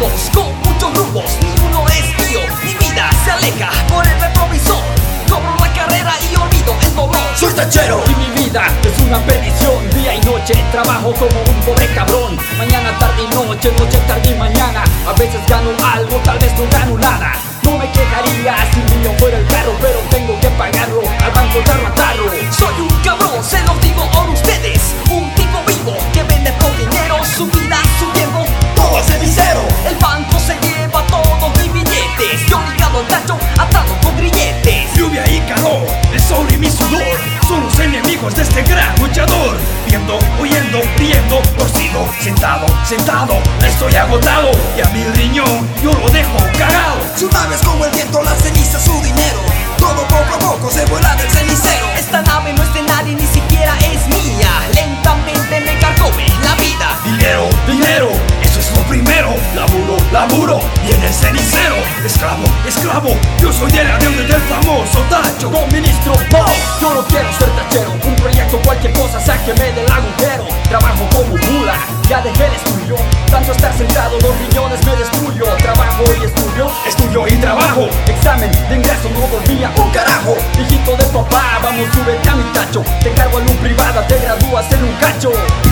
mundos con muchos rumbos, ninguno es mío. Mi vida se aleja por el retrovisor. Cobro la carrera y olvido el dolor. Soy tachero y mi vida es una perdición. Día y noche trabajo como un pobre cabrón. Mañana, tarde y noche, noche, tarde y mañana. A veces gano algo, tal vez no gano nada. No me quejaría si el mío fuera el carro, pero tengo que pagarlo al banco tarro a tarro. Soy un cabrón, se los digo a ustedes. Un tipo vivo que vende por dinero su vida, su tiempo, todo al cenicero. El banco se lleva todos mis billetes. Yo ligado al tacho, atado con grilletes. Lluvia y calor, el sol y mi sudor son los enemigos de este gran luchador. Viendo, oyendo, riendo, torcido, sentado, estoy agotado. Y a mi riñón yo lo dejo cagado. Su nave es como el viento, la ceniza, su dinero. Todo poco a poco se vuela del cenicero. Esta nave no es de nadie, ni siquiera es mía. Lentamente me carcome la vida. Dinero, dinero, eso es lo primero. Laburo, laburo, y en el cenicero. Esclavo, esclavo, yo soy de la deuda del famoso tacho. Don ministro, yo no quiero ser tachero. Un proyecto, cualquier cosa, sáqueme del agujero. Trabajo como mula, ya dejé el estudio. Tanto estar sentado, los riñones me destruyo. Trabajo y estudio, estudio y trabajo. Examen de ingreso, no dormía un carajo. Hijito de papá, vamos, súbete a mi tacho. Te cargo en un privada, te gradúas en un cacho.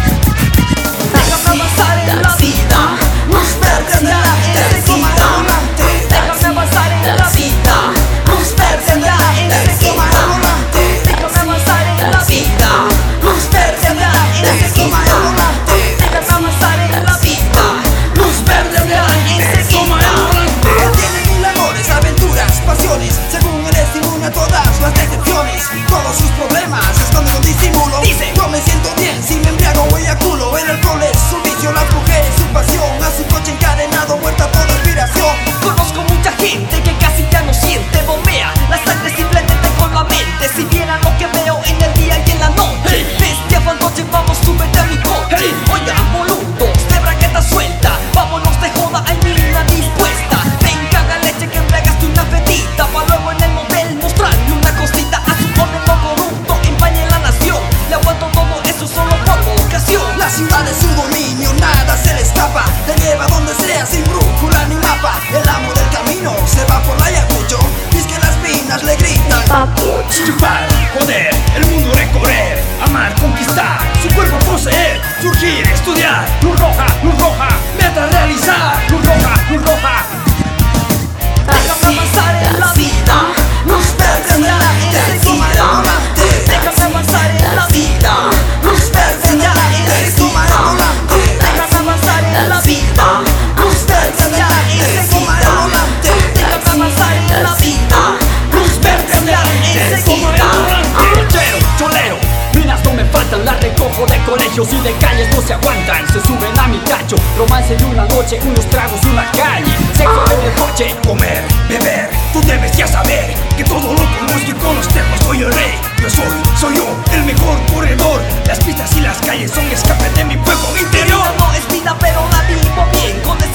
Déjame avanzar en la vida, luz verde en la encima del volante. Déjame avanzar en la vida, luz verde en la encima del volante. Déjame avanzar en la vida, luz verde en la encima del volante. Déjame avanzar en la vida, luz verde en la encima del volante. Él tiene mil amores, aventuras, pasiones. Según él es inmune a todas las decepciones. Todos sus problemas se esconden con disimulo. Dice, yo me siento bien si me embriago o eyaculo. El alcohol es su vicio, las mujeres su pasión. A su coche encadenado, muerta toda inspiración. conozco mucha gente que casi ya no siente. Bombea la sangre simplemente con la mente. Si vieran lo que veo en el día y en la noche. Bestia fantoche, vamos, súbete a mi coche. Oiga, boludos, de bragueta suelta. Vámonos de joda, hay mina dispuesta. Ven, caga leche que embriagaste una fetita. Pa' luego en el motel mostrarle una cosita. A su no corrupto, empañe la nación. Le aguanto todo eso solo por vocación. La ciudad es su dominio, nada se le escapa. Te lleva donde sea sin brújula ni mapa. El amo del camino se va por la Ayacucho. Y es que las minas le gritan Chupar, joder, el mundo recorrer. Amar, conquistar, su cuerpo poseer. Surgir, estudiar. Luz roja, Meta realizar. luz roja. Déjame avanzar en la vida, luz verde en la encima del volante. déjame avanzar en la vida, Luz verde en la encima del volante. déjame avanzar en la vida, Luz verde en la encima del volante. déjame avanzar en la vida, Luz verde en la encima del volante. Cochero, cholero, minas no me faltan, las recojo de colegios y de calles no se aguantan. Se suben a mi cacho, romance de una noche, unos tragos, una calle. Sexo en el coche, Comer, beber, tú debes ya saber que todo lo conozco y con los tejos soy el rey. Yo soy yo, el mejor corredor. Las pistas y las calles son escape de mi fuego mi interior. vida no es vida pero la vivo bien. Con